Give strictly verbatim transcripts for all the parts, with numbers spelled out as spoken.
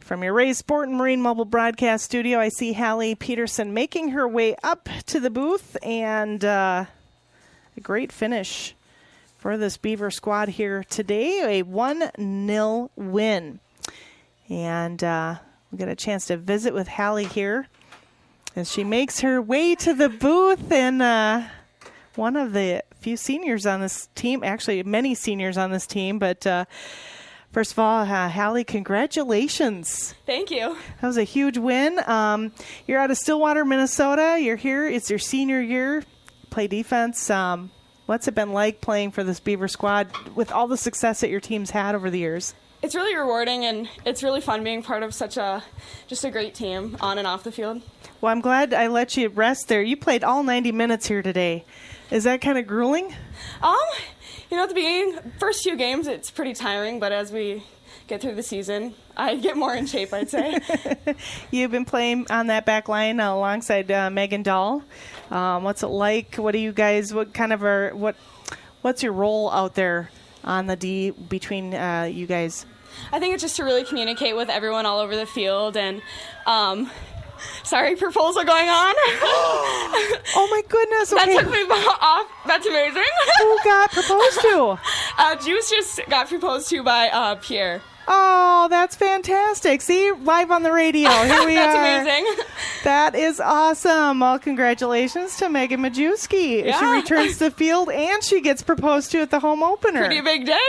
From your Ray Sport and Marine Mobile Broadcast Studio, I see Hallie Peterson making her way up to the booth, and uh, a great finish for this Beaver squad here today, a one nil win. And uh, we'll get a chance to visit with Hallie here as she makes her way to the booth, and uh, one of the few seniors on this team, actually many seniors on this team, but uh, first of all, uh, Hallie, congratulations. Thank you. That was a huge win. Um, you're out of Stillwater, Minnesota. You're here. It's your senior year. Play defense. Um, what's it been like playing for this Beaver squad with all the success that your team's had over the years? It's really rewarding, and it's really fun being part of such a, just a great team on and off the field. Well, I'm glad I let you rest there. You played all ninety minutes here today. Is that kind of grueling? Um, you know, at the beginning, first few games, it's pretty tiring, but as we get through the season, I get more in shape, I'd say. You've been playing on that back line uh, alongside uh, Megan Dahl. Um, what's it like? What do you guys, what kind of are, what, what's your role out there on the D between uh, you guys? I think it's just to really communicate with everyone all over the field, and um, sorry, proposal going on. Oh my goodness! Okay. That took me off. That's amazing. Who got proposed to? Uh, Juice just got proposed to by uh, Pierre. Oh, that's fantastic. See, live on the radio. Here we that's are. That's amazing. That is awesome. Well, congratulations to Megan Majewski. Yeah. She returns to the field, and she gets proposed to at the home opener. Pretty big day.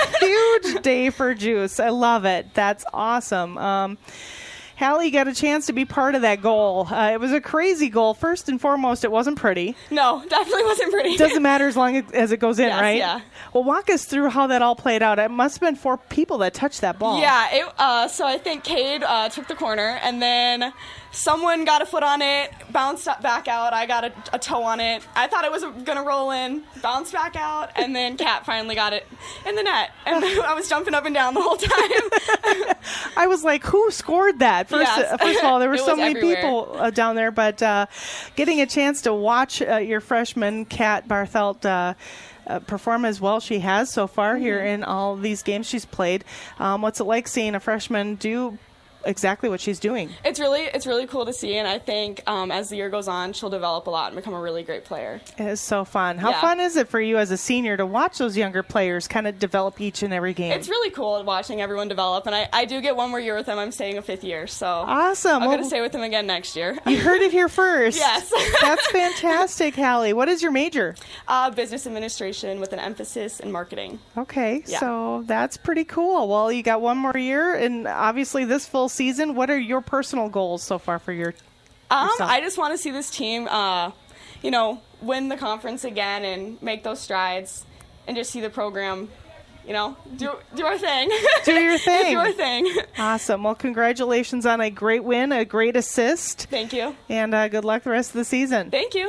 Huge day for Juice. I love it. That's awesome. Um, Hallie got a chance to be part of that goal. Uh, it was a crazy goal. First and foremost, it wasn't pretty. No, definitely wasn't pretty. Doesn't matter as long as it goes in, yes, right? Yeah. Well, walk us through how that all played out. It must have been four people that touched that ball. Yeah. It, uh, so I think Cade uh, took the corner, and then someone got a foot on it, bounced back out. I got a, a toe on it. I thought it was going to roll in, bounced back out, and then Kat finally got it in the net. And I was jumping up and down the whole time. I was like, who scored that? First, yes. uh, first of all, there were It so many everywhere. people uh, down there, but uh, getting a chance to watch uh, your freshman, Kat Barthelt, uh, uh, perform as well she has so far mm-hmm. here in all these games she's played. Um, what's it like seeing a freshman do exactly what she's doing? It's really it's really cool to see, and I think um, as the year goes on, she'll develop a lot and become a really great player. It is so fun. How yeah. fun is it for you as a senior to watch those younger players kind of develop each and every game? It's really cool watching everyone develop, and I, I do get one more year with them. I'm staying a fifth year, so awesome. I'm well, going to stay with them again next year. You heard it here first. Yes. That's fantastic, Hallie. What is your major? Uh, business administration with an emphasis in marketing. Okay, yeah. so that's pretty cool. Well, you got one more year, and obviously this full season. What are your personal goals so far for your um, yourself? I just want to see this team, uh, you know, win the conference again and make those strides and just see the program, you know, do do our thing. Do your thing. do our thing. Awesome. Well, congratulations on a great win, a great assist. Thank you. And uh, good luck the rest of the season. Thank you.